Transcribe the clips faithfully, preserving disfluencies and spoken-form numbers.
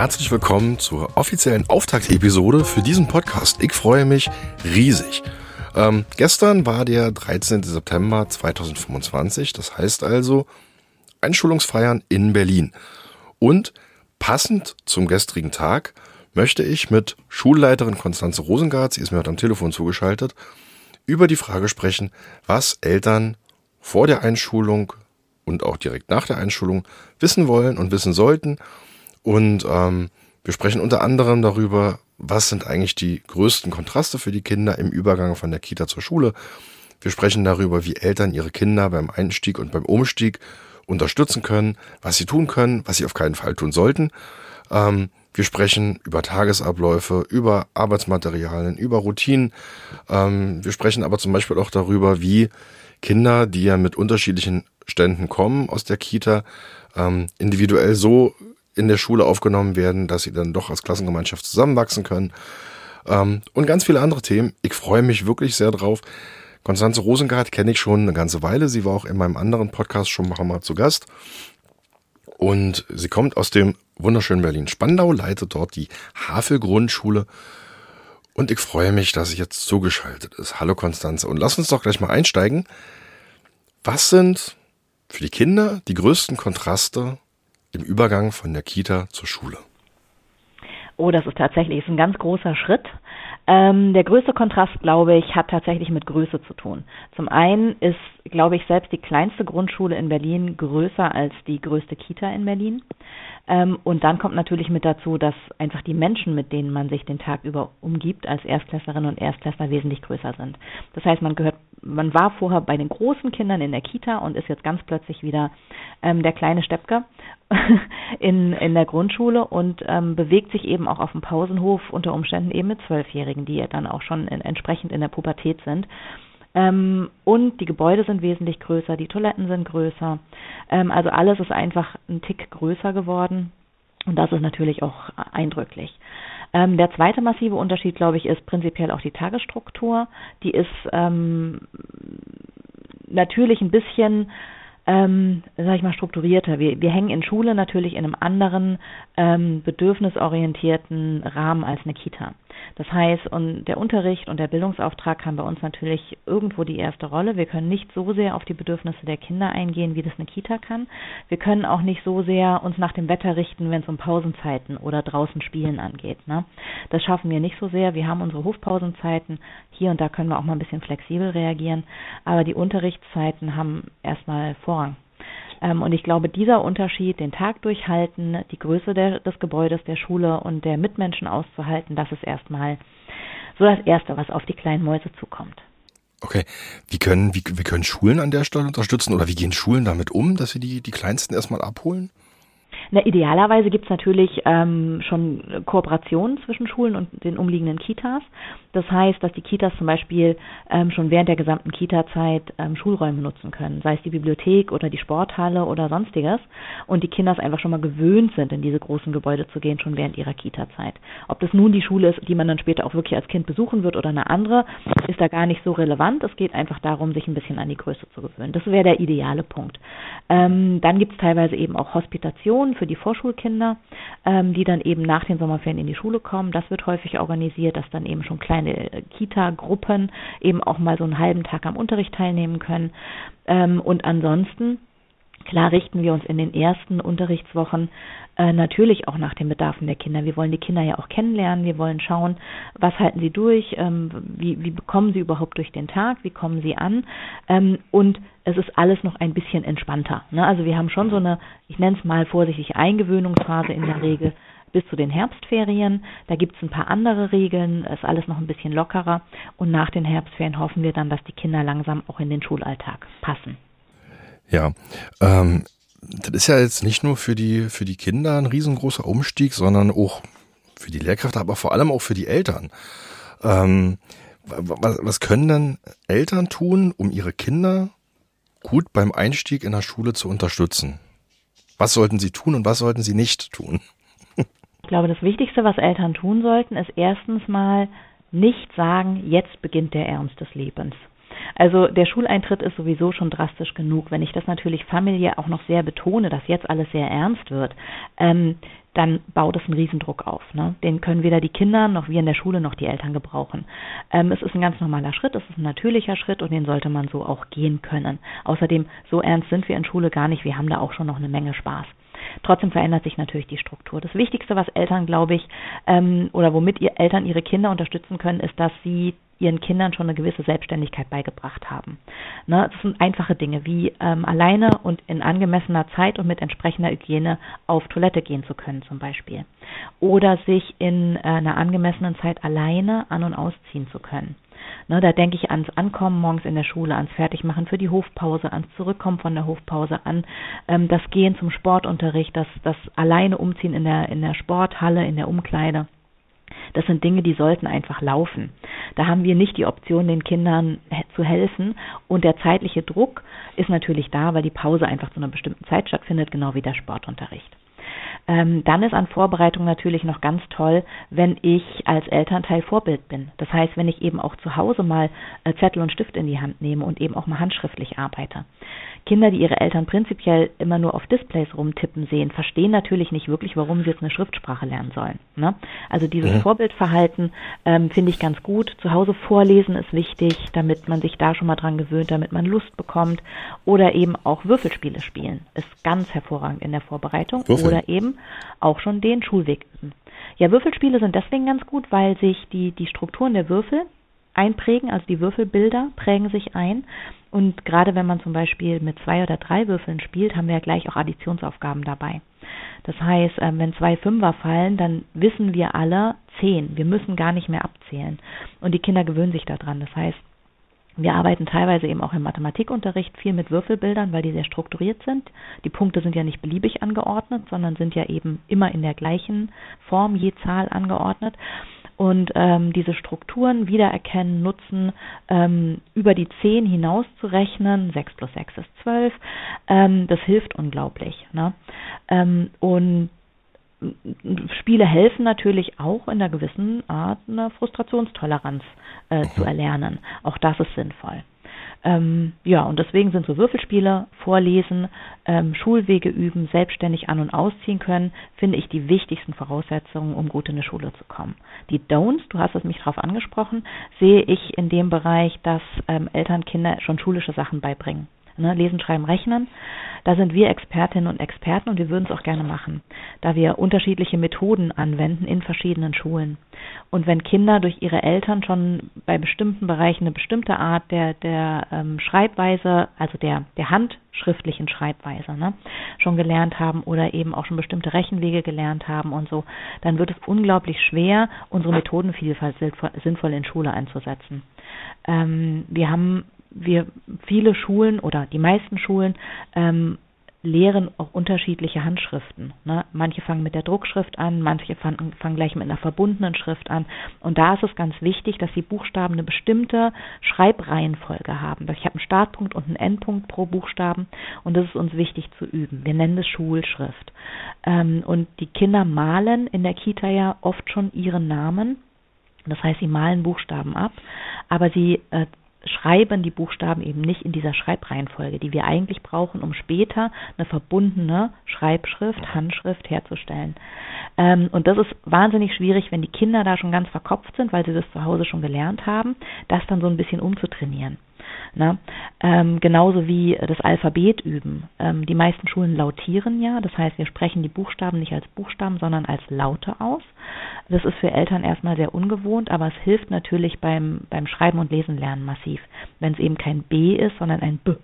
Herzlich willkommen zur offiziellen Auftaktepisode für diesen Podcast. Ich freue mich riesig. Ähm, gestern war der dreizehnten September zweitausendfünfundzwanzig, das heißt also Einschulungsfeiern in Berlin. Und passend zum gestrigen Tag möchte ich mit Schulleiterin Konstanze Rosengart, sie ist mir heute am Telefon zugeschaltet, über die Frage sprechen, was Eltern vor der Einschulung und auch direkt nach der Einschulung wissen wollen und wissen sollten. Und ähm, wir sprechen unter anderem darüber, was sind eigentlich die größten Kontraste für die Kinder im Übergang von der Kita zur Schule. Wir sprechen darüber, wie Eltern ihre Kinder beim Einstieg und beim Umstieg unterstützen können, was sie tun können, was sie auf keinen Fall tun sollten. Ähm, wir sprechen über Tagesabläufe, über Arbeitsmaterialien, über Routinen. Ähm, wir sprechen aber zum Beispiel auch darüber, wie Kinder, die ja mit unterschiedlichen Ständen kommen aus der Kita, ähm, individuell so in der Schule aufgenommen werden, dass sie dann doch als Klassengemeinschaft zusammenwachsen können. Ähm, und ganz viele andere Themen. Ich freue mich wirklich sehr drauf. Konstanze Rosengart kenne ich schon eine ganze Weile. Sie war auch in meinem anderen Podcast schon mal zu Gast. Und sie kommt aus dem wunderschönen Berlin-Spandau, leitet dort die Havel-Grundschule. Und ich freue mich, dass sie jetzt zugeschaltet ist. Hallo Konstanze. Und lass uns doch gleich mal einsteigen. Was sind für die Kinder die größten Kontraste im Übergang von der Kita zur Schule? Oh, das ist tatsächlich ist ein ganz großer Schritt. Ähm, der größte Kontrast, glaube ich, hat tatsächlich mit Größe zu tun. Zum einen ist, glaube ich, selbst die kleinste Grundschule in Berlin größer als die größte Kita in Berlin. Ähm, und dann kommt natürlich mit dazu, dass einfach die Menschen, mit denen man sich den Tag über umgibt, als Erstklässlerinnen und Erstklässler wesentlich größer sind. Das heißt, man gehört, man war vorher bei den großen Kindern in der Kita und ist jetzt ganz plötzlich wieder ähm, der kleine Steppke in, in der Grundschule und ähm, bewegt sich eben auch auf dem Pausenhof unter Umständen eben mit Zwölfjährigen, die ja dann auch schon in, entsprechend in der Pubertät sind. Ähm, und die Gebäude sind wesentlich größer, die Toiletten sind größer. Ähm, also alles ist einfach ein Tick größer geworden und das ist natürlich auch eindrücklich. Ähm, der zweite massive Unterschied, glaube ich, ist prinzipiell auch die Tagesstruktur. Die ist ähm, natürlich ein bisschen Ähm, sag ich mal, strukturierter. Wir, wir hängen in Schule natürlich in einem anderen ähm, bedürfnisorientierten Rahmen als eine Kita. Das heißt, und der Unterricht und der Bildungsauftrag haben bei uns natürlich irgendwo die erste Rolle. Wir können nicht so sehr auf die Bedürfnisse der Kinder eingehen, wie das eine Kita kann. Wir können auch nicht so sehr uns nach dem Wetter richten, wenn es um Pausenzeiten oder draußen Spielen angeht. Ne? Das schaffen wir nicht so sehr. Wir haben unsere Hofpausenzeiten. Hier und da können wir auch mal ein bisschen flexibel reagieren. Aber die Unterrichtszeiten haben erstmal Vorrang. Ähm, und ich glaube, dieser Unterschied, den Tag durchhalten, die Größe der, des Gebäudes, der Schule und der Mitmenschen auszuhalten, das ist erstmal so das Erste, was auf die kleinen Mäuse zukommt. Okay, wie können, wie, wie können Schulen an der Stelle unterstützen oder wie gehen Schulen damit um, dass sie die, die Kleinsten erstmal abholen? Na, idealerweise gibt es natürlich ähm, schon Kooperationen zwischen Schulen und den umliegenden Kitas. Das heißt, dass die Kitas zum Beispiel ähm, schon während der gesamten Kita-Zeit ähm, Schulräume nutzen können, sei es die Bibliothek oder die Sporthalle oder sonstiges. Und die Kinder einfach schon mal gewöhnt sind, in diese großen Gebäude zu gehen, schon während ihrer Kita-Zeit. Ob das nun die Schule ist, die man dann später auch wirklich als Kind besuchen wird oder eine andere, ist da gar nicht so relevant. Es geht einfach darum, sich ein bisschen an die Größe zu gewöhnen. Das wäre der ideale Punkt. Ähm, dann gibt es teilweise eben auch Hospitationen für die Vorschulkinder, ähm, die dann eben nach den Sommerferien in die Schule kommen. Das wird häufig organisiert, dass dann eben schon kleine Kita-Gruppen eben auch mal so einen halben Tag am Unterricht teilnehmen können. Ähm, und ansonsten, klar, richten wir uns in den ersten Unterrichtswochen äh, natürlich auch nach den Bedarfen der Kinder. Wir wollen die Kinder ja auch kennenlernen. Wir wollen schauen, was halten sie durch, ähm, wie, wie bekommen sie überhaupt durch den Tag, wie kommen sie an. Ähm, und es ist alles noch ein bisschen entspannter. Ne? Also wir haben schon so eine, ich nenne es mal vorsichtig, Eingewöhnungsphase in der Regel bis zu den Herbstferien. Da gibt es ein paar andere Regeln, ist alles noch ein bisschen lockerer. Und nach den Herbstferien hoffen wir dann, dass die Kinder langsam auch in den Schulalltag passen. Ja, ähm, das ist ja jetzt nicht nur für die, für die Kinder ein riesengroßer Umstieg, sondern auch für die Lehrkräfte, aber vor allem auch für die Eltern. Ähm, was, was können denn Eltern tun, um ihre Kinder gut beim Einstieg in der Schule zu unterstützen? Was sollten sie tun und was sollten sie nicht tun? Ich glaube, das Wichtigste, was Eltern tun sollten, ist erstens mal nicht sagen, jetzt beginnt der Ernst des Lebens. Also der Schuleintritt ist sowieso schon drastisch genug. Wenn ich das natürlich familiär auch noch sehr betone, dass jetzt alles sehr ernst wird, ähm, dann baut es einen Riesendruck auf. Ne? Den können weder die Kinder noch wir in der Schule noch die Eltern gebrauchen. Ähm, es ist ein ganz normaler Schritt, es ist ein natürlicher Schritt und den sollte man so auch gehen können. Außerdem, so ernst sind wir in Schule gar nicht, wir haben da auch schon noch eine Menge Spaß. Trotzdem verändert sich natürlich die Struktur. Das Wichtigste, was Eltern, glaube ich, ähm, oder womit ihr Eltern ihre Kinder unterstützen können, ist, dass sie ihren Kindern schon eine gewisse Selbstständigkeit beigebracht haben. Ne, das sind einfache Dinge, wie ähm, alleine und in angemessener Zeit und mit entsprechender Hygiene auf Toilette gehen zu können zum Beispiel. Oder sich in äh, einer angemessenen Zeit alleine an- und ausziehen zu können. Ne, da denke ich ans Ankommen morgens in der Schule, ans Fertigmachen für die Hofpause, ans Zurückkommen von der Hofpause, an ähm, das Gehen zum Sportunterricht, das, das alleine Umziehen in der, in der Sporthalle, in der Umkleide. Das sind Dinge, die sollten einfach laufen. Da haben wir nicht die Option, den Kindern zu helfen. Und der zeitliche Druck ist natürlich da, weil die Pause einfach zu einer bestimmten Zeit stattfindet, genau wie der Sportunterricht. Ähm, dann ist an Vorbereitung natürlich noch ganz toll, wenn ich als Elternteil Vorbild bin. Das heißt, wenn ich eben auch zu Hause mal äh, Zettel und Stift in die Hand nehme und eben auch mal handschriftlich arbeite. Kinder, die ihre Eltern prinzipiell immer nur auf Displays rumtippen sehen, verstehen natürlich nicht wirklich, warum sie jetzt eine Schriftsprache lernen sollen. Ne? Also dieses ja. Vorbildverhalten ähm, finde ich ganz gut. Zu Hause vorlesen ist wichtig, damit man sich da schon mal dran gewöhnt, damit man Lust bekommt. Oder eben auch Würfelspiele spielen ist ganz hervorragend in der Vorbereitung. Würfel. Oder eben auch schon den Schulweg üben. Ja, Würfelspiele sind deswegen ganz gut, weil sich die, die Strukturen der Würfel einprägen, also die Würfelbilder prägen sich ein. Und gerade wenn man zum Beispiel mit zwei oder drei Würfeln spielt, haben wir ja gleich auch Additionsaufgaben dabei. Das heißt, wenn zwei Fünfer fallen, dann wissen wir alle zehn. Wir müssen gar nicht mehr abzählen. Und die Kinder gewöhnen sich daran. Das heißt, wir arbeiten teilweise eben auch im Mathematikunterricht viel mit Würfelbildern, weil die sehr strukturiert sind. Die Punkte sind ja nicht beliebig angeordnet, sondern sind ja eben immer in der gleichen Form, je Zahl angeordnet. Und ähm, diese Strukturen wiedererkennen, nutzen, ähm, über die zehn hinaus zu rechnen, sechs plus sechs ist zwölf, ähm, das hilft unglaublich. Ne? Ähm, und Spiele helfen natürlich auch in einer gewissen Art eine Frustrationstoleranz äh, zu erlernen. Auch das ist sinnvoll. Ähm, ja, und deswegen sind so Würfelspiele, Vorlesen, ähm, Schulwege üben, selbstständig an- und ausziehen können, finde ich die wichtigsten Voraussetzungen, um gut in eine Schule zu kommen. Die Don'ts, du hast es mich darauf angesprochen, sehe ich in dem Bereich, dass ähm, Eltern Kinder schon schulische Sachen beibringen. Ne, Lesen, Schreiben, Rechnen. Da sind wir Expertinnen und Experten und wir würden es auch gerne machen, da wir unterschiedliche Methoden anwenden in verschiedenen Schulen. Und wenn Kinder durch ihre Eltern schon bei bestimmten Bereichen eine bestimmte Art der, der ähm, Schreibweise, also der, der handschriftlichen Schreibweise, ne, schon gelernt haben oder eben auch schon bestimmte Rechenwege gelernt haben und so, dann wird es unglaublich schwer, unsere Methodenvielfalt sinnvoll in Schule einzusetzen. Ähm, wir haben Wir viele Schulen oder die meisten Schulen ähm, lehren auch unterschiedliche Handschriften. Ne? Manche fangen mit der Druckschrift an, manche fangen, fangen gleich mit einer verbundenen Schrift an. Und da ist es ganz wichtig, dass die Buchstaben eine bestimmte Schreibreihenfolge haben. Ich habe einen Startpunkt und einen Endpunkt pro Buchstaben und das ist uns wichtig zu üben. Wir nennen das Schulschrift. Ähm, und die Kinder malen in der Kita ja oft schon ihren Namen. Das heißt, sie malen Buchstaben ab, aber sie äh, schreiben die Buchstaben eben nicht in dieser Schreibreihenfolge, die wir eigentlich brauchen, um später eine verbundene Schreibschrift, Handschrift herzustellen. Ähm, und das ist wahnsinnig schwierig, wenn die Kinder da schon ganz verkopft sind, weil sie das zu Hause schon gelernt haben, das dann so ein bisschen umzutrainieren. Na, ähm, genauso wie das Alphabet üben. Ähm, die meisten Schulen lautieren ja, das heißt, wir sprechen die Buchstaben nicht als Buchstaben, sondern als Laute aus. Das ist für Eltern erstmal sehr ungewohnt, aber es hilft natürlich beim, beim Schreiben und Lesen lernen massiv, wenn es eben kein B ist, sondern ein B.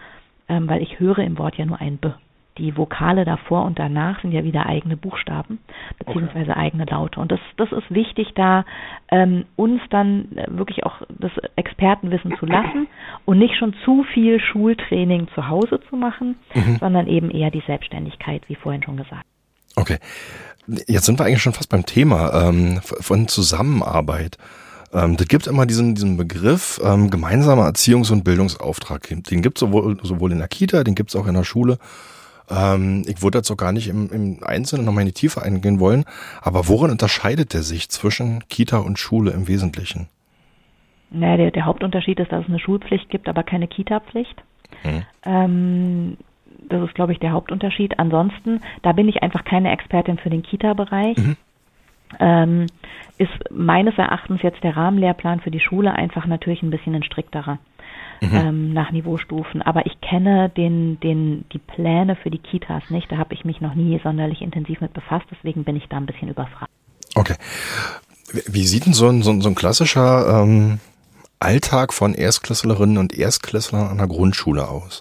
Ähm, weil ich höre im Wort ja nur ein B. Die Vokale davor und danach sind ja wieder eigene Buchstaben, beziehungsweise okay. eigene Laute. Und das, das ist wichtig, da ähm, uns dann wirklich auch das Expertenwissen zu lassen und nicht schon zu viel Schultraining zu Hause zu machen, mhm. sondern eben eher die Selbstständigkeit, wie vorhin schon gesagt. Okay, jetzt sind wir eigentlich schon fast beim Thema ähm, von Zusammenarbeit. Ähm, das gibt immer diesen, diesen Begriff ähm, gemeinsamer Erziehungs- und Bildungsauftrag. Den gibt es sowohl, sowohl in der Kita, den gibt es auch in der Schule. Ähm, ich würde dazu gar nicht im, im Einzelnen nochmal in die Tiefe eingehen wollen, aber worin unterscheidet der sich zwischen Kita und Schule im Wesentlichen? Naja, der, der Hauptunterschied ist, dass es eine Schulpflicht gibt, aber keine Kita-Pflicht. Mhm. Ähm, das ist, glaube ich, der Hauptunterschied. Ansonsten, da bin ich einfach keine Expertin für den Kita-Bereich. Mhm. Ähm, ist meines Erachtens jetzt der Rahmenlehrplan für die Schule einfach natürlich ein bisschen ein strikterer. Mhm. Ähm, nach Niveaustufen. Aber ich kenne den, den, die Pläne für die Kitas nicht. Da habe ich mich noch nie sonderlich intensiv mit befasst. Deswegen bin ich da ein bisschen überfragt. Okay. Wie sieht denn so ein, so ein, so ein klassischer ähm, Alltag von Erstklässlerinnen und Erstklässlern an der Grundschule aus?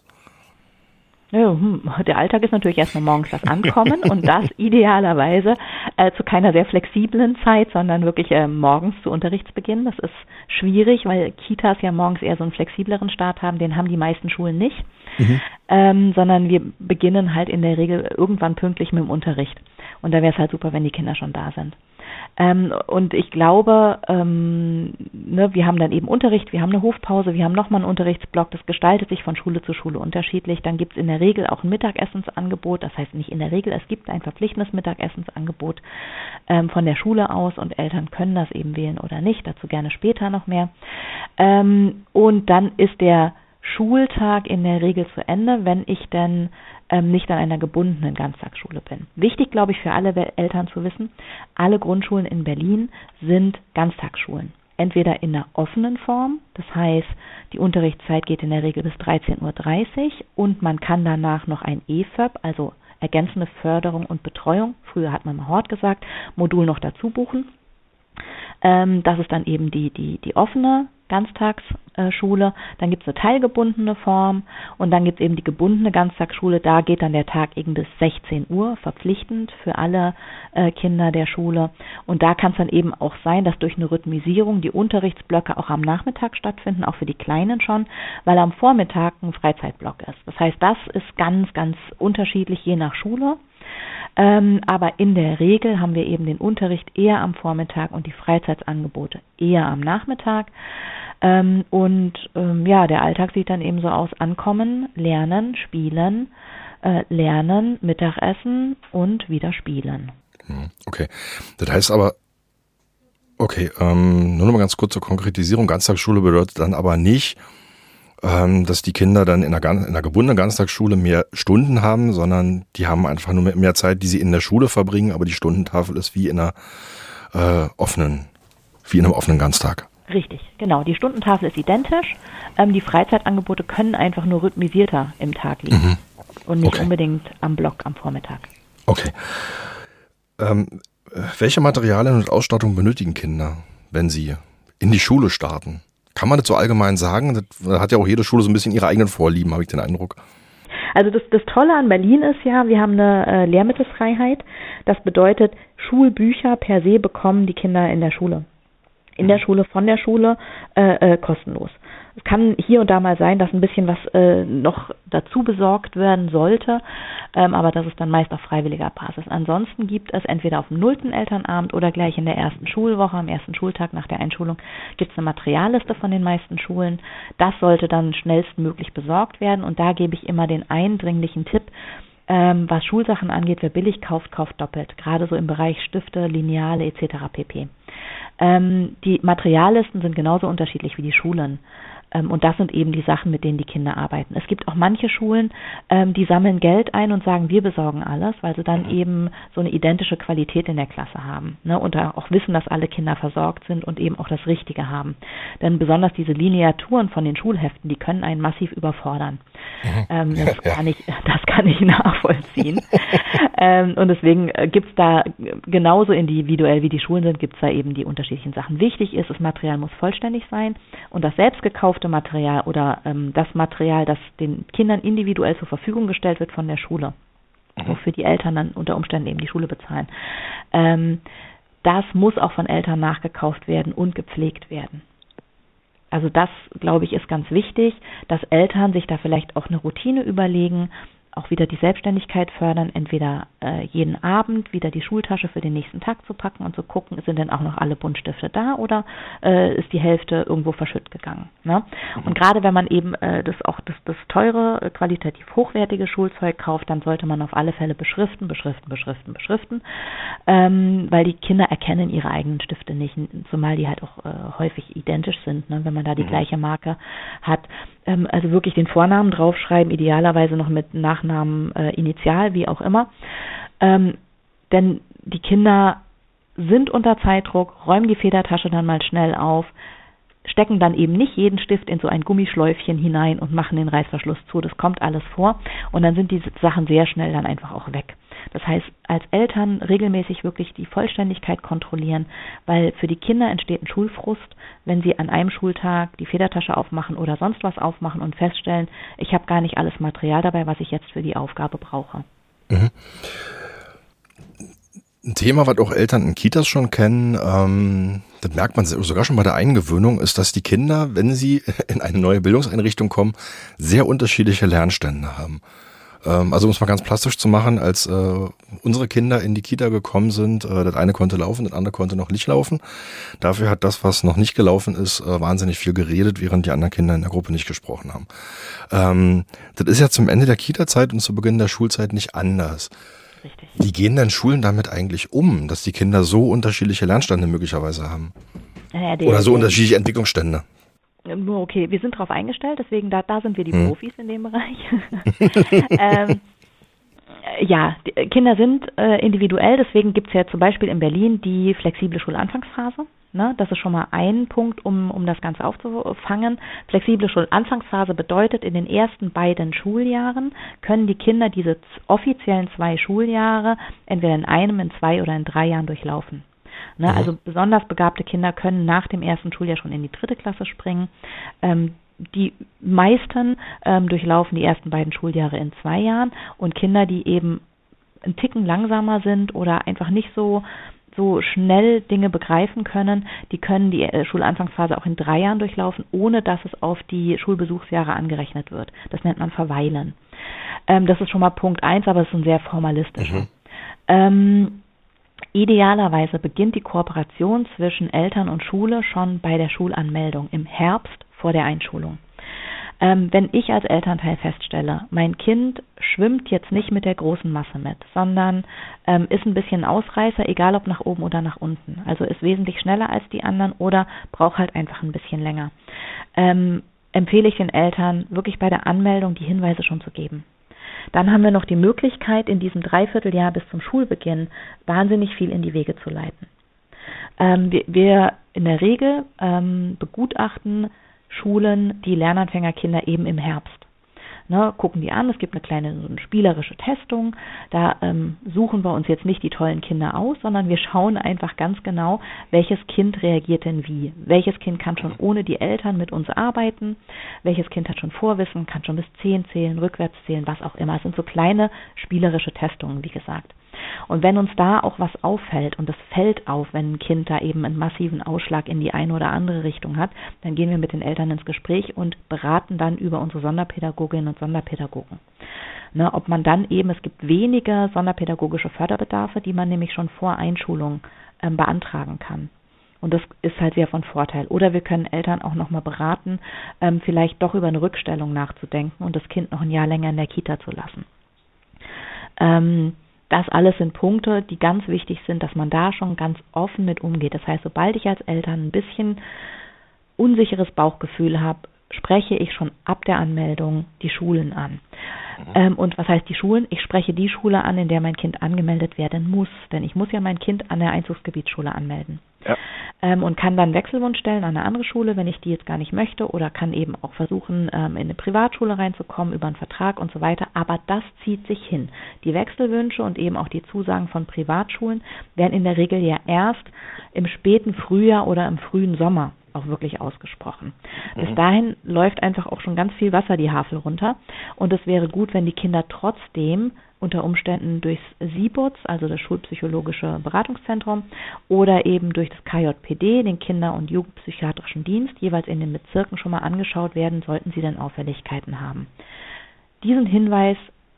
Ja, hm, der Alltag ist natürlich erstmal morgens das Ankommen und das idealerweise äh, zu keiner sehr flexiblen Zeit, sondern wirklich äh, morgens zu Unterrichtsbeginn. Das ist schwierig, weil Kitas ja morgens eher so einen flexibleren Start haben. Den haben die meisten Schulen nicht, mhm. ähm, sondern wir beginnen halt in der Regel irgendwann pünktlich mit dem Unterricht. Und da wäre es halt super, wenn die Kinder schon da sind. Ähm, und ich glaube, ähm, ne, wir haben dann eben Unterricht, wir haben eine Hofpause, wir haben nochmal einen Unterrichtsblock, das gestaltet sich von Schule zu Schule unterschiedlich. Dann gibt es in der Regel auch ein Mittagessensangebot, das heißt nicht in der Regel, es gibt ein verpflichtendes Mittagessensangebot ähm, von der Schule aus und Eltern können das eben wählen oder nicht, dazu gerne später noch mehr. Ähm, und dann ist der Schultag in der Regel zu Ende, wenn ich denn ähm, nicht an einer gebundenen Ganztagsschule bin. Wichtig, glaube ich, für alle Eltern zu wissen, alle Grundschulen in Berlin sind Ganztagsschulen. Entweder in einer offenen Form, das heißt, die Unterrichtszeit geht in der Regel bis dreizehn Uhr dreißig und man kann danach noch ein E F Ö B, also ergänzende Förderung und Betreuung, früher hat man mal Hort gesagt, Modul noch dazu buchen. Ähm, das ist dann eben die, die, die offene Ganztagsschule, dann gibt es eine teilgebundene Form und dann gibt es eben die gebundene Ganztagsschule, da geht dann der Tag eben bis sechzehn Uhr, verpflichtend für alle äh, Kinder der Schule und da kann es dann eben auch sein, dass durch eine Rhythmisierung die Unterrichtsblöcke auch am Nachmittag stattfinden, auch für die Kleinen schon, weil am Vormittag ein Freizeitblock ist. Das heißt, das ist ganz, ganz unterschiedlich je nach Schule. Ähm, aber in der Regel haben wir eben den Unterricht eher am Vormittag und die Freizeitsangebote eher am Nachmittag. Ähm, und ähm, ja, der Alltag sieht dann eben so aus: Ankommen, Lernen, Spielen, äh, Lernen, Mittagessen und wieder Spielen. Okay, das heißt aber, okay, ähm, nur noch mal ganz kurz zur Konkretisierung. Ganztagsschule bedeutet dann aber nicht, dass die Kinder dann in einer, in einer gebundenen Ganztagsschule mehr Stunden haben, sondern die haben einfach nur mehr Zeit, die sie in der Schule verbringen, aber die Stundentafel ist wie in einer äh, offenen, wie in einem offenen Ganztag. Richtig, genau. Die Stundentafel ist identisch. Ähm, die Freizeitangebote können einfach nur rhythmisierter im Tag liegen mhm. und nicht okay. unbedingt am Block am Vormittag. Okay. Ähm, welche Materialien und Ausstattung benötigen Kinder, wenn sie in die Schule starten? Kann man das so allgemein sagen? Das hat ja auch jede Schule so ein bisschen ihre eigenen Vorlieben, habe ich den Eindruck. Also das, das Tolle an Berlin ist ja, wir haben eine äh, Lehrmittelfreiheit. Das bedeutet, Schulbücher per se bekommen die Kinder in der Schule. In der Schule, von der Schule, äh, äh, kostenlos. Es kann hier und da mal sein, dass ein bisschen was äh, noch dazu besorgt werden sollte, ähm, aber das ist dann meist auf freiwilliger Basis. Ansonsten gibt es entweder auf dem nullten Elternabend oder gleich in der ersten Schulwoche, am ersten Schultag nach der Einschulung, gibt es eine Materialliste von den meisten Schulen. Das sollte dann schnellstmöglich besorgt werden und da gebe ich immer den eindringlichen Tipp, ähm, was Schulsachen angeht: wer billig kauft, kauft doppelt. Gerade so im Bereich Stifte, Lineale et cetera pp. Ähm, die Materiallisten sind genauso unterschiedlich wie die Schulen. Ähm, und das sind eben die Sachen, mit denen die Kinder arbeiten. Es gibt auch manche Schulen, ähm, die sammeln Geld ein und sagen, wir besorgen alles, weil sie dann eben so eine identische Qualität in der Klasse haben, ne? Und da auch wissen, dass alle Kinder versorgt sind und eben auch das Richtige haben. Denn besonders diese Lineaturen von den Schulheften, die können einen massiv überfordern. Mhm. Ähm, das, ja. kann ich, das kann ich nachvollziehen. ähm, und deswegen gibt es da genauso individuell, wie die Schulen sind, gibt es da eben die unterschiedlichen Sachen. Wichtig ist, das Material muss vollständig sein und das selbst gekaufte Material oder ähm, das Material, das den Kindern individuell zur Verfügung gestellt wird von der Schule, mhm. wofür die Eltern dann unter Umständen eben die Schule bezahlen, ähm, das muss auch von Eltern nachgekauft werden und gepflegt werden. Also das, glaube ich, ist ganz wichtig, dass Eltern sich da vielleicht auch eine Routine überlegen, auch wieder die Selbstständigkeit fördern, entweder äh, jeden Abend wieder die Schultasche für den nächsten Tag zu packen und zu gucken, sind denn auch noch alle Buntstifte da oder äh, ist die Hälfte irgendwo verschütt gegangen. Ne? Und gerade wenn man eben äh, das auch das, das teure, äh, qualitativ hochwertige Schulzeug kauft, dann sollte man auf alle Fälle beschriften, beschriften, beschriften, beschriften, ähm, weil die Kinder erkennen ihre eigenen Stifte nicht, zumal die halt auch äh, häufig identisch sind, ne? Wenn man da die mhm. gleiche Marke hat. Ähm, also wirklich den Vornamen draufschreiben, idealerweise noch mit Nachnamen, äh, Initial, wie auch immer. Ähm, denn die Kinder sind unter Zeitdruck, räumen die Federtasche dann mal schnell auf, stecken dann eben nicht jeden Stift in so ein Gummischläufchen hinein und machen den Reißverschluss zu. Das kommt alles vor und dann sind diese Sachen sehr schnell dann einfach auch weg. Das heißt, als Eltern regelmäßig wirklich die Vollständigkeit kontrollieren, weil für die Kinder entsteht ein Schulfrust, wenn sie an einem Schultag die Federtasche aufmachen oder sonst was aufmachen und feststellen, ich habe gar nicht alles Material dabei, was ich jetzt für die Aufgabe brauche. Mhm. Ein Thema, was auch Eltern in Kitas schon kennen, ähm, das merkt man sogar schon bei der Eingewöhnung, ist, dass die Kinder, wenn sie in eine neue Bildungseinrichtung kommen, sehr unterschiedliche Lernstände haben. Ähm, also um es mal ganz plastisch zu machen, als äh, unsere Kinder in die Kita gekommen sind, äh, das eine konnte laufen, das andere konnte noch nicht laufen. Dafür hat das, was noch nicht gelaufen ist, äh, wahnsinnig viel geredet, während die anderen Kinder in der Gruppe nicht gesprochen haben. Ähm, das ist ja zum Ende der Kita-Zeit und zu Beginn der Schulzeit nicht anders. Richtig. Wie gehen denn Schulen damit eigentlich um, dass die Kinder so unterschiedliche Lernstände möglicherweise haben? Ja, der, Oder so der, unterschiedliche Entwicklungsstände? Okay, wir sind darauf eingestellt, deswegen da, da sind wir die hm. Profis in dem Bereich. ähm, ja, die Kinder sind äh, individuell, deswegen gibt es ja zum Beispiel in Berlin die flexible Schulanfangsphase. Ne? Das ist schon mal ein Punkt, um, um das Ganze aufzufangen. Flexible Schulanfangsphase bedeutet, in den ersten beiden Schuljahren können die Kinder diese offiziellen zwei Schuljahre entweder in einem, in zwei oder in drei Jahren durchlaufen. Ne? Mhm. Also besonders begabte Kinder können nach dem ersten Schuljahr schon in die dritte Klasse springen. Ähm, die meisten ähm, durchlaufen die ersten beiden Schuljahre in zwei Jahren und Kinder, die eben einen Ticken langsamer sind oder einfach nicht so so schnell Dinge begreifen können, die können die äh, Schulanfangsphase auch in drei Jahren durchlaufen, ohne dass es auf die Schulbesuchsjahre angerechnet wird. Das nennt man Verweilen. Ähm, das ist schon mal Punkt eins, aber es ist ein sehr formalistischer. Mhm. Ähm, idealerweise beginnt die Kooperation zwischen Eltern und Schule schon bei der Schulanmeldung im Herbst vor der Einschulung. Ähm, wenn ich als Elternteil feststelle, mein Kind schwimmt jetzt nicht mit der großen Masse mit, sondern ähm, ist ein bisschen Ausreißer, egal ob nach oben oder nach unten, also ist wesentlich schneller als die anderen oder braucht halt einfach ein bisschen länger, ähm, empfehle ich den Eltern, wirklich bei der Anmeldung die Hinweise schon zu geben. Dann haben wir noch die Möglichkeit, in diesem Dreivierteljahr bis zum Schulbeginn wahnsinnig viel in die Wege zu leiten. Ähm, wir, wir in der Regel ähm, begutachten Schulen die Lernanfängerkinder eben im Herbst. Ne, gucken die an, es gibt eine kleine so eine spielerische Testung, da ähm, suchen wir uns jetzt nicht die tollen Kinder aus, sondern wir schauen einfach ganz genau, welches Kind reagiert denn wie. Welches Kind kann schon ohne die Eltern mit uns arbeiten, welches Kind hat schon Vorwissen, kann schon bis zehn zählen, rückwärts zählen, was auch immer. Es sind so kleine spielerische Testungen, wie gesagt. Und wenn uns da auch was auffällt, und es fällt auf, wenn ein Kind da eben einen massiven Ausschlag in die eine oder andere Richtung hat, dann gehen wir mit den Eltern ins Gespräch und beraten dann über unsere Sonderpädagoginnen und Sonderpädagogen. Ne, ob man dann eben, es gibt wenige sonderpädagogische Förderbedarfe, die man nämlich schon vor Einschulung ähm, beantragen kann. Und das ist halt sehr von Vorteil. Oder wir können Eltern auch nochmal beraten, ähm, vielleicht doch über eine Rückstellung nachzudenken und das Kind noch ein Jahr länger in der Kita zu lassen. Ähm, Das alles sind Punkte, die ganz wichtig sind, dass man da schon ganz offen mit umgeht. Das heißt, sobald ich als Eltern ein bisschen unsicheres Bauchgefühl habe, spreche ich schon ab der Anmeldung die Schulen an. Mhm. Ähm, und was heißt die Schulen? Ich spreche die Schule an, in der mein Kind angemeldet werden muss. Denn ich muss ja mein Kind an der Einzugsgebietsschule anmelden. Ja. Ähm, und kann dann Wechselwunsch stellen an eine andere Schule, wenn ich die jetzt gar nicht möchte, oder kann eben auch versuchen, ähm, in eine Privatschule reinzukommen über einen Vertrag und so weiter. Aber das zieht sich hin. Die Wechselwünsche und eben auch die Zusagen von Privatschulen werden in der Regel ja erst im späten Frühjahr oder im frühen Sommer auch wirklich ausgesprochen. Mhm. Bis dahin läuft einfach auch schon ganz viel Wasser die Havel runter und es wäre gut, wenn die Kinder trotzdem unter Umständen durchs S I B U Z, also das Schulpsychologische Beratungszentrum, oder eben durch das K J P D, den Kinder- und Jugendpsychiatrischen Dienst, jeweils in den Bezirken schon mal angeschaut werden, sollten sie denn Auffälligkeiten haben. Diesen Hinweis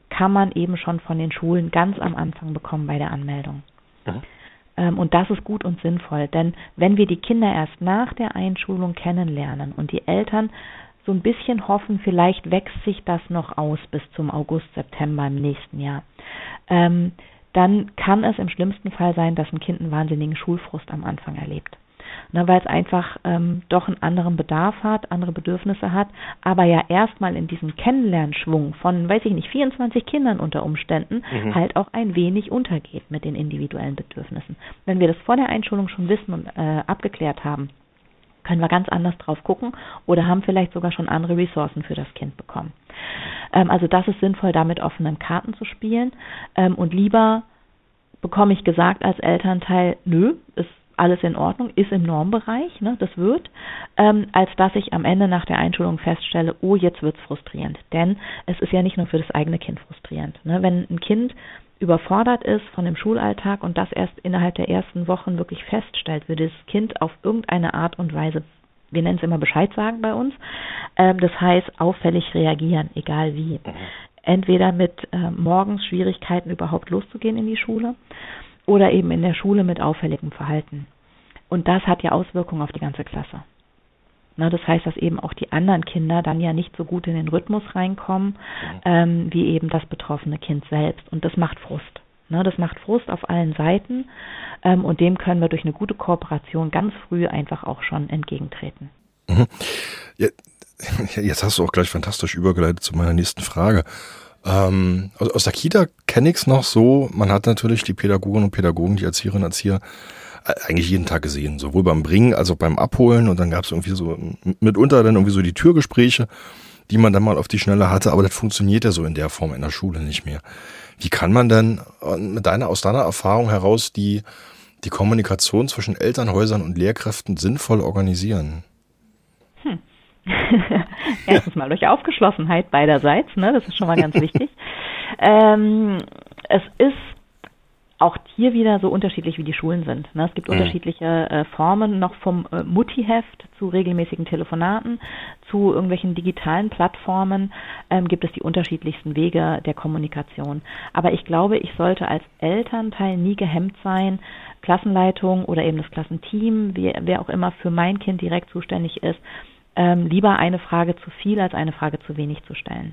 kann man eben schon von den Schulen ganz am Anfang bekommen bei der Anmeldung. Mhm. Ähm, und das ist gut und sinnvoll, denn wenn wir die Kinder erst nach der Einschulung kennenlernen und die Eltern so ein bisschen hoffen, vielleicht wächst sich das noch aus bis zum August, September im nächsten Jahr, ähm, dann kann es im schlimmsten Fall sein, dass ein Kind einen wahnsinnigen Schulfrust am Anfang erlebt. Ne, weil es einfach ähm, doch einen anderen Bedarf hat, andere Bedürfnisse hat, aber ja erstmal in diesem Kennenlernschwung von, weiß ich nicht, vierundzwanzig Kindern unter Umständen mhm. halt auch ein wenig untergeht mit den individuellen Bedürfnissen. Wenn wir das vor der Einschulung schon wissen und äh, abgeklärt haben, können wir ganz anders drauf gucken oder haben vielleicht sogar schon andere Ressourcen für das Kind bekommen. Ähm, also das ist sinnvoll, da mit offenen Karten zu spielen ähm, und lieber bekomme ich gesagt als Elternteil, nö, ist alles in Ordnung, ist im Normbereich, ne, das wird, ähm, als dass ich am Ende nach der Einschulung feststelle, oh, jetzt wird's frustrierend. Denn es ist ja nicht nur für das eigene Kind frustrierend. Ne? Wenn ein Kind überfordert ist von dem Schulalltag und das erst innerhalb der ersten Wochen wirklich feststellt, wird das Kind auf irgendeine Art und Weise, wir nennen es immer Bescheid sagen bei uns, ähm, das heißt auffällig reagieren, egal wie. Entweder mit äh, morgens Schwierigkeiten überhaupt loszugehen in die Schule oder eben in der Schule mit auffälligem Verhalten. Und das hat ja Auswirkungen auf die ganze Klasse. Na, das heißt, dass eben auch die anderen Kinder dann ja nicht so gut in den Rhythmus reinkommen, ähm, wie eben das betroffene Kind selbst. Und das macht Frust. Na, das macht Frust auf allen Seiten ähm, und dem können wir durch eine gute Kooperation ganz früh einfach auch schon entgegentreten. Mhm. Ja, jetzt hast du auch gleich fantastisch übergeleitet zu meiner nächsten Frage. Ähm, aus, aus der Kita kenne ich es noch so, man hat natürlich die Pädagoginnen und Pädagogen, die Erzieherinnen und Erzieher eigentlich jeden Tag gesehen, sowohl beim Bringen als auch beim Abholen und dann gab es irgendwie so mitunter dann irgendwie so die Türgespräche, die man dann mal auf die Schnelle hatte, aber das funktioniert ja so in der Form in der Schule nicht mehr. Wie kann man denn mit deiner, aus deiner Erfahrung heraus die, die Kommunikation zwischen Elternhäusern und Lehrkräften sinnvoll organisieren? Hm. Erstens mal durch Aufgeschlossenheit beiderseits, ne? Das ist schon mal ganz wichtig. Ähm, es ist auch hier wieder so unterschiedlich, wie die Schulen sind. Ne? Es gibt mhm. unterschiedliche äh, Formen, noch vom äh, Mutti-Heft zu regelmäßigen Telefonaten, zu irgendwelchen digitalen Plattformen ähm, gibt es die unterschiedlichsten Wege der Kommunikation. Aber ich glaube, ich sollte als Elternteil nie gehemmt sein, Klassenleitung oder eben das Klassenteam, wie, wer auch immer für mein Kind direkt zuständig ist, ähm, lieber eine Frage zu viel als eine Frage zu wenig zu stellen.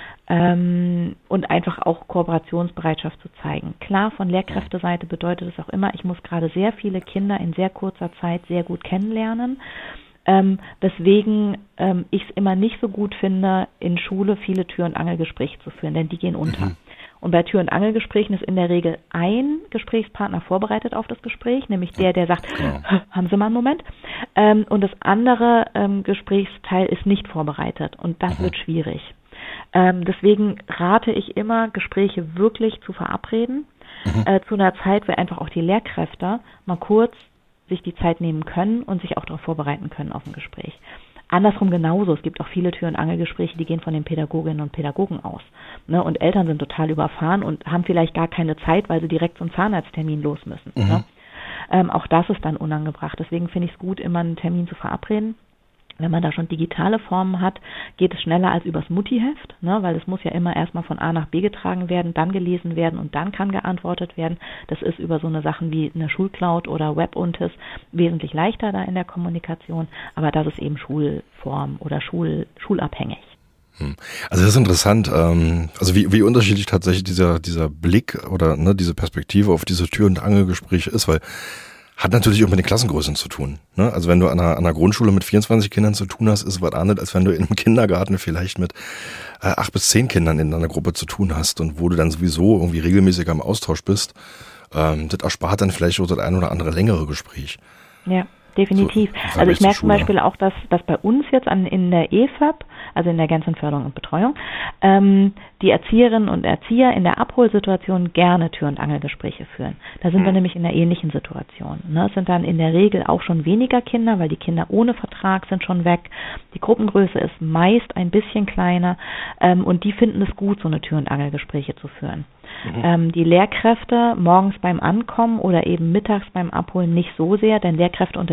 Ähm, und einfach auch Kooperationsbereitschaft zu zeigen. Klar, von Lehrkräfteseite bedeutet es auch immer, ich muss gerade sehr viele Kinder in sehr kurzer Zeit sehr gut kennenlernen, ähm, weswegen ähm, ich es immer nicht so gut finde, in Schule viele Tür- und Angelgespräche zu führen, denn die gehen unter. Mhm. Und bei Tür- und Angelgesprächen ist in der Regel ein Gesprächspartner vorbereitet auf das Gespräch, nämlich der, der sagt, ja. haben Sie mal einen Moment? Ähm, und das andere ähm, Gesprächsteil ist nicht vorbereitet und das mhm. wird schwierig. Ähm, deswegen rate ich immer, Gespräche wirklich zu verabreden, mhm. äh, zu einer Zeit, wo einfach auch die Lehrkräfte mal kurz sich die Zeit nehmen können und sich auch darauf vorbereiten können auf ein Gespräch. Andersrum genauso. Es gibt auch viele Tür- und Angelgespräche, die gehen von den Pädagoginnen und Pädagogen aus. Ne? Und Eltern sind total überfahren und haben vielleicht gar keine Zeit, weil sie direkt zum Zahnarzttermin los müssen. Mhm. Ne? Ähm, auch das ist dann unangebracht. Deswegen finde ich es gut, immer einen Termin zu verabreden. Wenn man da schon digitale Formen hat, geht es schneller als übers Mutti-Heft, ne, weil es muss ja immer erstmal von A nach B getragen werden, dann gelesen werden und dann kann geantwortet werden. Das ist über so eine Sachen wie eine Schulcloud oder WebUntis wesentlich leichter da in der Kommunikation, aber das ist eben Schulform oder Schul, schulabhängig. Also das ist interessant, also wie, wie unterschiedlich tatsächlich dieser, dieser Blick oder ne, diese Perspektive auf diese Tür- und Angelgespräche ist, weil hat natürlich auch mit den Klassengrößen zu tun. Ne? Also wenn du an einer, an einer Grundschule mit vierundzwanzig Kindern zu tun hast, ist es was anderes, als wenn du in einem Kindergarten vielleicht mit äh, acht bis zehn Kindern in einer Gruppe zu tun hast und wo du dann sowieso irgendwie regelmäßig am Austausch bist. Ähm, das erspart dann vielleicht auch das ein oder andere längere Gespräch. Ja, definitiv. So, also ich merke zum Beispiel auch, dass, dass bei uns jetzt an, in der E F A B, also in der ergänzenden Förderung und Betreuung, ähm, die Erzieherinnen und Erzieher in der Abholsituation gerne Tür- und Angelgespräche führen. Da sind mhm. wir nämlich in einer ähnlichen Situation. Ne? Es sind dann in der Regel auch schon weniger Kinder, weil die Kinder ohne Vertrag sind schon weg. Die Gruppengröße ist meist ein bisschen kleiner ähm, und die finden es gut, so eine Tür- und Angelgespräche zu führen. Mhm. Ähm, die Lehrkräfte morgens beim Ankommen oder eben mittags beim Abholen nicht so sehr, denn Lehrkräfte unterrichten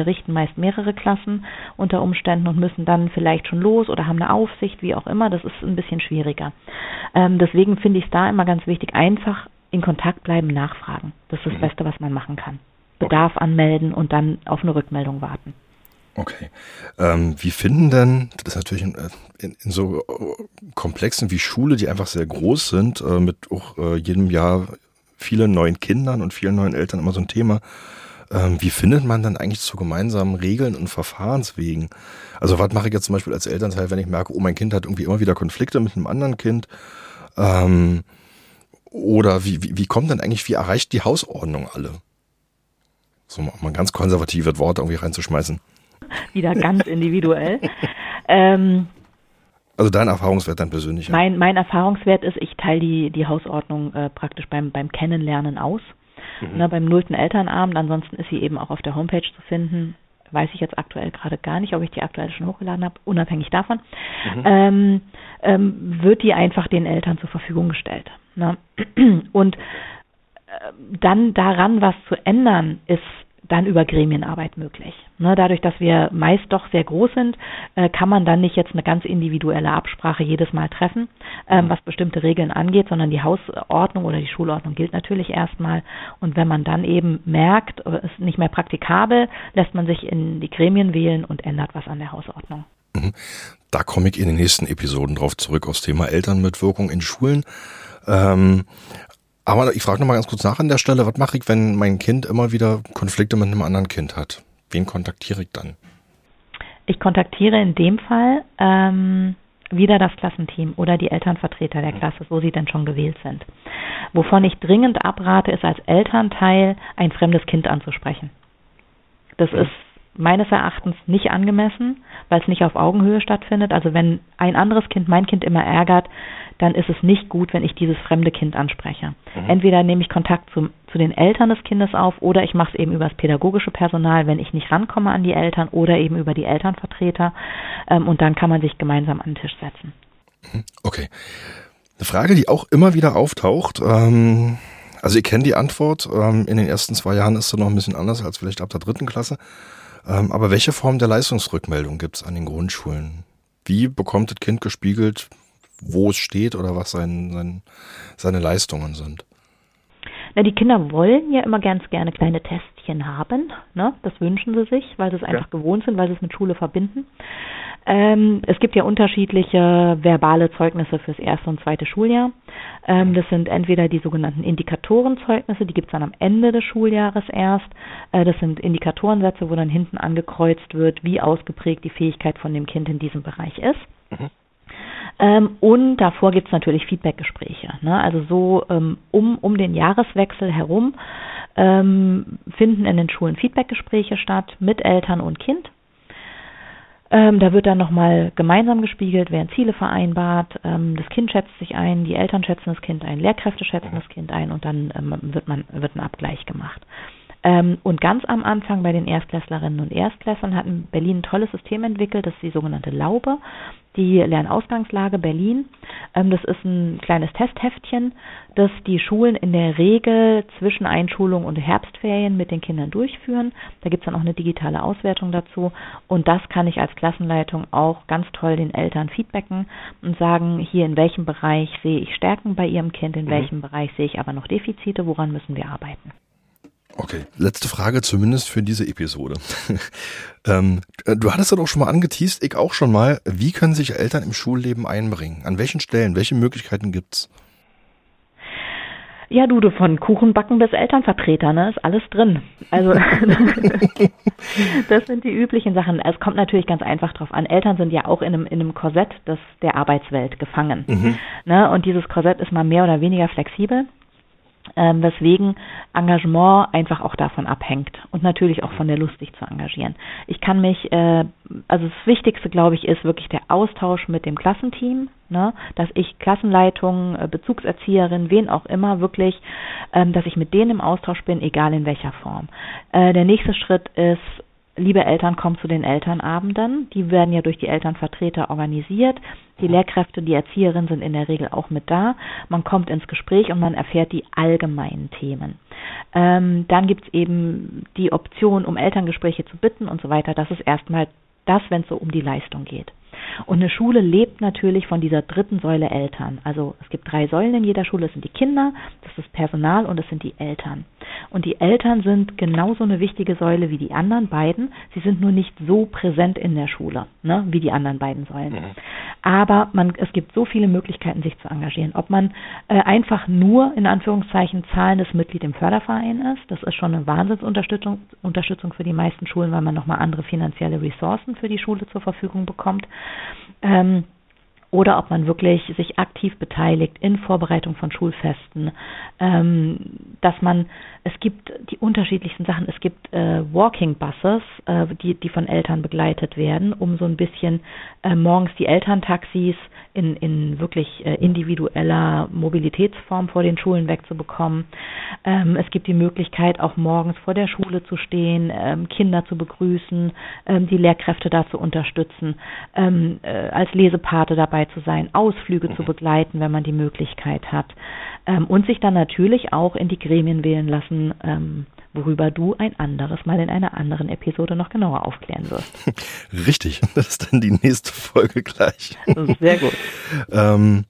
unterrichten meist mehrere Klassen unter Umständen und müssen dann vielleicht schon los oder haben eine Aufsicht, wie auch immer. Das ist ein bisschen schwieriger. Ähm, deswegen finde ich es da immer ganz wichtig, einfach in Kontakt bleiben, nachfragen. Das ist das mhm. Beste, was man machen kann. Bedarf okay. anmelden und dann auf eine Rückmeldung warten. Okay. Ähm, wie finden denn, das ist natürlich in, in, in so Komplexen wie Schule, die einfach sehr groß sind, äh, mit auch äh, jedem Jahr vielen neuen Kindern und vielen neuen Eltern immer so ein Thema, ähm, wie findet man dann eigentlich zu gemeinsamen Regeln und Verfahrenswegen? Also was mache ich jetzt zum Beispiel als Elternteil, wenn ich merke, oh, mein Kind hat irgendwie immer wieder Konflikte mit einem anderen Kind? Ähm, oder wie, wie, wie kommt denn eigentlich, wie erreicht die Hausordnung alle? So mal ein ganz konservatives Wort irgendwie reinzuschmeißen. Wieder ganz individuell. ähm, also dein Erfahrungswert dann persönlich? Ja. Mein, mein Erfahrungswert ist, ich teile die, die Hausordnung äh, praktisch beim, beim Kennenlernen aus. Mhm. Ne, beim nullten Elternabend, ansonsten ist sie eben auch auf der Homepage zu finden. Weiß ich jetzt aktuell gerade gar nicht, ob ich die aktuell schon hochgeladen habe, unabhängig davon. Mhm. Ähm, ähm, wird die einfach den Eltern zur Verfügung gestellt. Ne? Und äh, dann daran was zu ändern, ist dann über Gremienarbeit möglich. Ne, dadurch, dass wir meist doch sehr groß sind, äh, kann man dann nicht jetzt eine ganz individuelle Absprache jedes Mal treffen, ähm, was bestimmte Regeln angeht, sondern die Hausordnung oder die Schulordnung gilt natürlich erstmal. Und wenn man dann eben merkt, es ist nicht mehr praktikabel, lässt man sich in die Gremien wählen und ändert was an der Hausordnung. Da komme ich in den nächsten Episoden drauf zurück, aufs Thema Elternmitwirkung in Schulen. Ähm, Aber ich frage nochmal ganz kurz nach an der Stelle, was mache ich, wenn mein Kind immer wieder Konflikte mit einem anderen Kind hat? Wen kontaktiere ich dann? Ich kontaktiere in dem Fall ähm, wieder das Klassenteam oder die Elternvertreter der Klasse, so sie denn schon gewählt sind. Wovon ich dringend abrate, ist als Elternteil ein fremdes Kind anzusprechen. Das mhm. ist meines Erachtens nicht angemessen, weil es nicht auf Augenhöhe stattfindet. Also wenn ein anderes Kind mein Kind immer ärgert, dann ist es nicht gut, wenn ich dieses fremde Kind anspreche. Mhm. Entweder nehme ich Kontakt zum, zu den Eltern des Kindes auf oder ich mache es eben über das pädagogische Personal, wenn ich nicht rankomme an die Eltern oder eben über die Elternvertreter ähm, und dann kann man sich gemeinsam an den Tisch setzen. Okay. Eine Frage, die auch immer wieder auftaucht, ähm, also ihr kennt die Antwort, ähm, in den ersten zwei Jahren ist sie noch ein bisschen anders als vielleicht ab der dritten Klasse, ähm, aber welche Form der Leistungsrückmeldung gibt es an den Grundschulen? Wie bekommt das Kind gespiegelt, wo es steht oder was sein, sein, seine Leistungen sind? Na, die Kinder wollen ja immer ganz gerne kleine Testchen haben, ne? Das wünschen sie sich, weil sie es einfach ja. gewohnt sind, weil sie es mit Schule verbinden. Ähm, es gibt ja unterschiedliche verbale Zeugnisse fürs erste und zweite Schuljahr. Ähm, das sind entweder die sogenannten Indikatorenzeugnisse, die gibt es dann am Ende des Schuljahres erst. Äh, das sind Indikatorensätze, wo dann hinten angekreuzt wird, wie ausgeprägt die Fähigkeit von dem Kind in diesem Bereich ist. Mhm. Ähm, und davor gibt es natürlich Feedbackgespräche. Ne? Also so ähm, um, um den Jahreswechsel herum ähm, finden in den Schulen Feedbackgespräche statt mit Eltern und Kind. Ähm, da wird dann nochmal gemeinsam gespiegelt, werden Ziele vereinbart, ähm, das Kind schätzt sich ein, die Eltern schätzen das Kind ein, Lehrkräfte schätzen das Kind ein und dann ähm, wird man wird ein Abgleich gemacht. Ähm, und ganz am Anfang bei den Erstklässlerinnen und Erstklässlern hat in Berlin ein tolles System entwickelt, das ist die sogenannte Laube, die Lernausgangslage Berlin. Ähm, das ist ein kleines Testheftchen, das die Schulen in der Regel zwischen Einschulung und Herbstferien mit den Kindern durchführen. Da gibt es dann auch eine digitale Auswertung dazu und das kann ich als Klassenleitung auch ganz toll den Eltern feedbacken und sagen, hier in welchem Bereich sehe ich Stärken bei ihrem Kind, in mhm. welchem Bereich sehe ich aber noch Defizite, woran müssen wir arbeiten. Okay, letzte Frage zumindest für diese Episode. ähm, du hattest ja doch schon mal angeteast, ich auch schon mal. Wie können sich Eltern im Schulleben einbringen? An welchen Stellen? Welche Möglichkeiten gibt's? Ja, du, von Kuchenbacken bis Elternvertreter, ne, ist alles drin. Also das sind die üblichen Sachen. Es kommt natürlich ganz einfach drauf an. Eltern sind ja auch in einem, in einem Korsett des, der Arbeitswelt gefangen. Mhm. Ne, und dieses Korsett ist mal mehr oder weniger flexibel. Ähm, weswegen Engagement einfach auch davon abhängt und natürlich auch von der Lust, sich zu engagieren. Ich kann mich, äh, also das Wichtigste, glaube ich, ist wirklich der Austausch mit dem Klassenteam, ne? Dass ich Klassenleitung, äh, Bezugserzieherin, wen auch immer wirklich, ähm, dass ich mit denen im Austausch bin, egal in welcher Form. Äh, der nächste Schritt ist liebe Eltern, kommt zu den Elternabenden. Die werden ja durch die Elternvertreter organisiert. Die Lehrkräfte, die Erzieherinnen sind in der Regel auch mit da. Man kommt ins Gespräch und man erfährt die allgemeinen Themen. Ähm, dann gibt es eben die Option, um Elterngespräche zu bitten und so weiter. Das ist erstmal das, wenn es so um die Leistung geht. Und eine Schule lebt natürlich von dieser dritten Säule Eltern. Also es gibt drei Säulen in jeder Schule. Das sind die Kinder, das ist das Personal und das sind die Eltern. Und die Eltern sind genauso eine wichtige Säule wie die anderen beiden. Sie sind nur nicht so präsent in der Schule, ne, wie die anderen beiden Säulen. Mhm. Aber man, es gibt so viele Möglichkeiten, sich zu engagieren. Ob man äh, einfach nur, in Anführungszeichen, zahlendes Mitglied im Förderverein ist, das ist schon eine Wahnsinnsunterstützung Unterstützung für die meisten Schulen, weil man nochmal andere finanzielle Ressourcen für die Schule zur Verfügung bekommt. Ähm, oder ob man wirklich sich aktiv beteiligt in Vorbereitung von Schulfesten, ähm, dass man, es gibt die unterschiedlichsten Sachen, es gibt äh, Walking Buses, äh, die, die von Eltern begleitet werden, um so ein bisschen äh, morgens die Elterntaxis in, in wirklich äh, individueller Mobilitätsform vor den Schulen wegzubekommen. Ähm, es gibt die Möglichkeit, auch morgens vor der Schule zu stehen, ähm, Kinder zu begrüßen, ähm, die Lehrkräfte da zu unterstützen, ähm, äh, als Lesepate dabei zu sein, Ausflüge zu begleiten, wenn man die Möglichkeit hat, ähm, und sich dann natürlich auch in die Gremien wählen lassen, ähm, worüber du ein anderes Mal in einer anderen Episode noch genauer aufklären wirst. Richtig, das ist dann die nächste Folge gleich. Das ist sehr gut. ähm,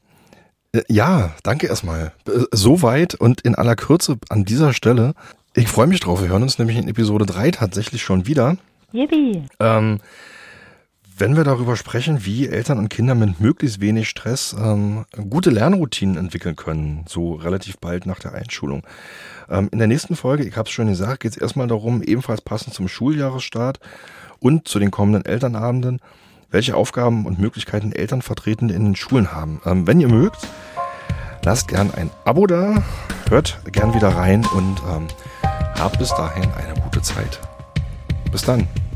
ja, danke erstmal. Soweit und in aller Kürze an dieser Stelle. Ich freue mich drauf, wir hören uns nämlich in Episode drei tatsächlich schon wieder. Yippie. Ähm, Wenn wir darüber sprechen, wie Eltern und Kinder mit möglichst wenig Stress ähm, gute Lernroutinen entwickeln können, so relativ bald nach der Einschulung. Ähm, in der nächsten Folge, ich habe es schon gesagt, geht es erstmal darum, ebenfalls passend zum Schuljahresstart und zu den kommenden Elternabenden, welche Aufgaben und Möglichkeiten Elternvertretende in den Schulen haben. Ähm, wenn ihr mögt, lasst gern ein Abo da, hört gern wieder rein und ähm, habt bis dahin eine gute Zeit. Bis dann.